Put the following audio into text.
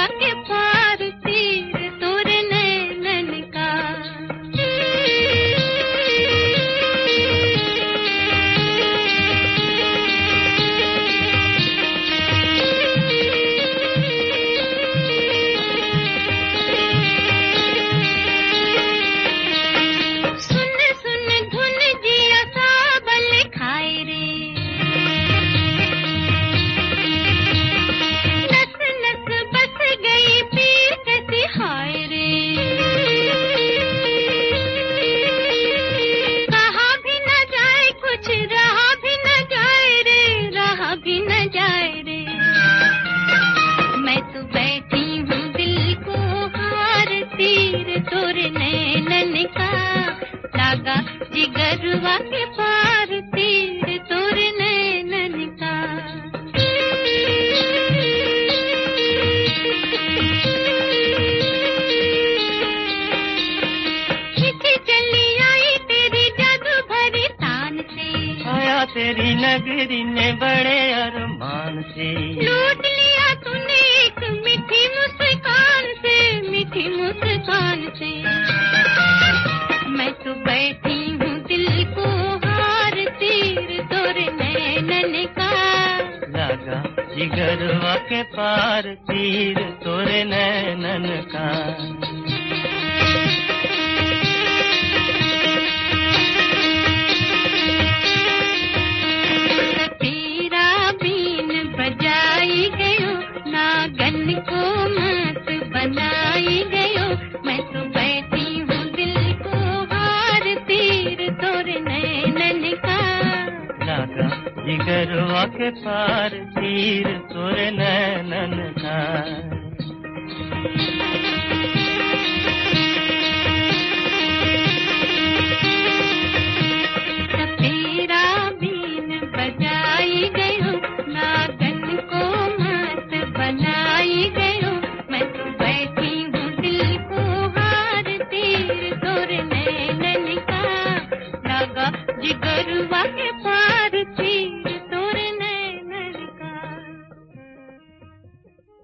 जिगरवा के पार तीर तोरे नैनन का। सुन सुन धुन जिया साबल खाए रे, नस नस बस गई पीर कैसी हाय रे। कहा भी न जाए कुछ, रहा भी न जाए रे, रहा भी न जाए रे। मैं तो बैठी हूँ दिल को हार तीर तोरे नैनन का। लागा जिगरवा के पार तीर तोरे नैनन का। खिंची चली आई तेरी जादू भरी तान से, आया तेरी नगरी ने बड़े अरमान से। लूट लिया तूने एक मीठी मुस्कान से, मीठी मुस्कान से। मैं तो बैठी हूँ दिल को हार तीर तोरे नैनन का। लगा जिगरवा के पार तीर तोरे नैनन का। तेरा बीन बजाई गयो, नागन को मत बनाई गयो। मैं तो बैठी हूँ दिल को हार तीर तोरे नैनन का। लगा जिगरवा के पार तीर तोरे नैनन का।